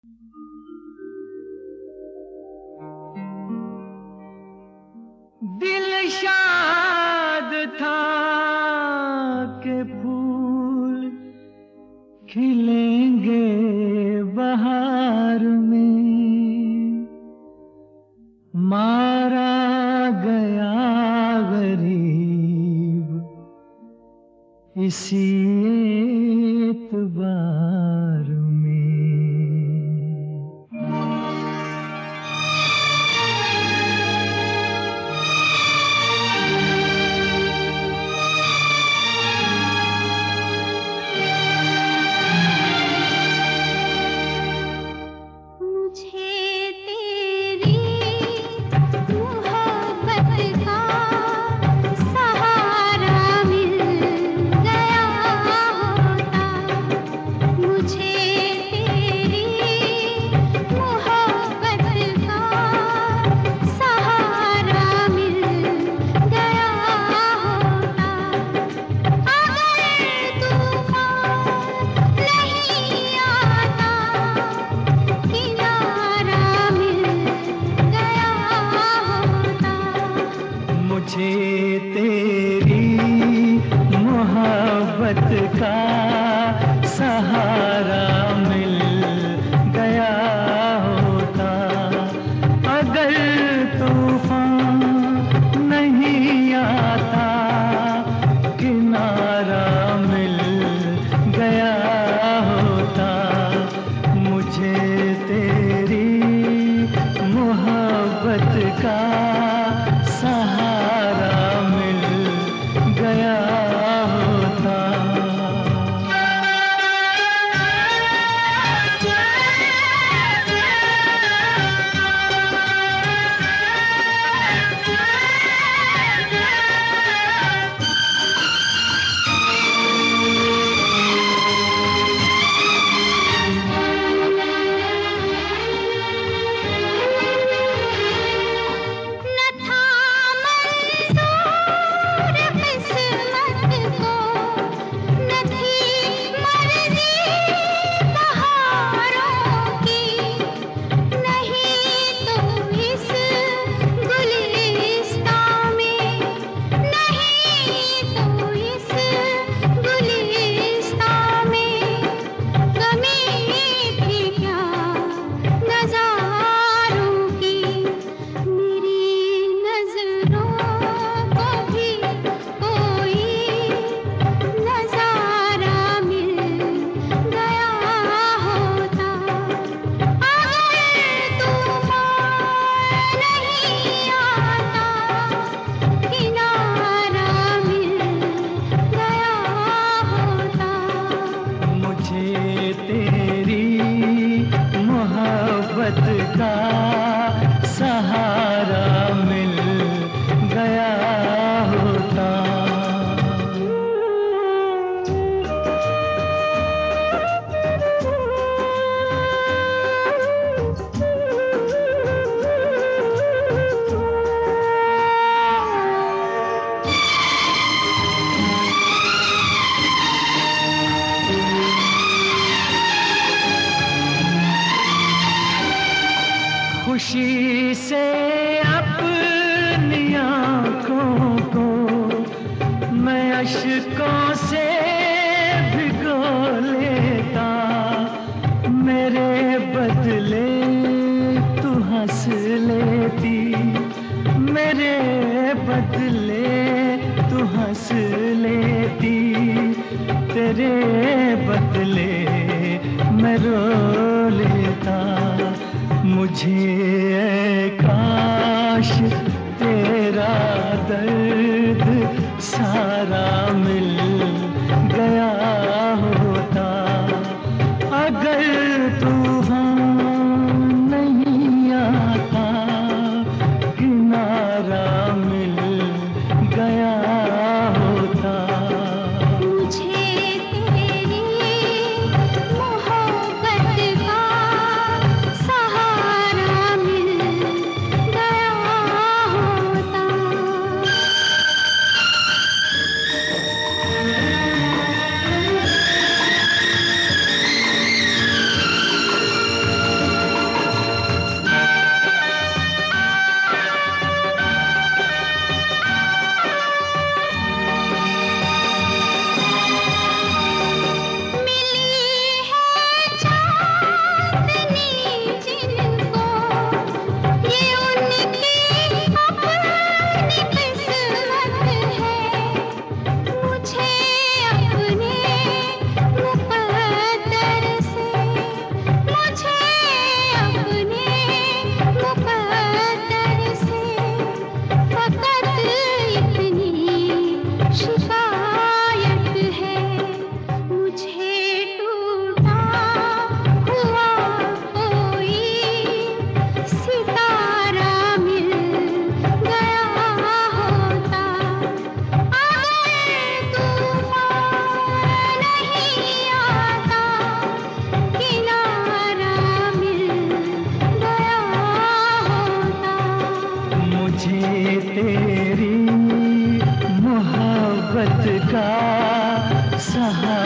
दिल शाद था कि फूल खिलेंगे बहार में, मारा गया गरीब इसी एतबार में। मुझे तेरी मोहब्बत का सहारा मिल गया होता, अगर तूफान नहीं आता किनारा मिल गया होता। मुझे तेरी मोहब्बत का सहारा मिल गया होता। तेरी मोहब्बत का सहारा मिल गया होता। खुशी से अपनी आँखों को मैं अश्कों से भिगो लेता, मेरे बदले तू हंस लेती, मेरे बदले तू हंस लेती, तेरे बदले मैं रो लेता। मुझे काश तेरा दर्द सारा मिल गया होता, अगर तूफान नहीं आता किनारा मिल गया होता। मुझे तेरी मोहब्बत का सहारा मिल गया होता। मुझे तेरी मोहब्बत का सहारा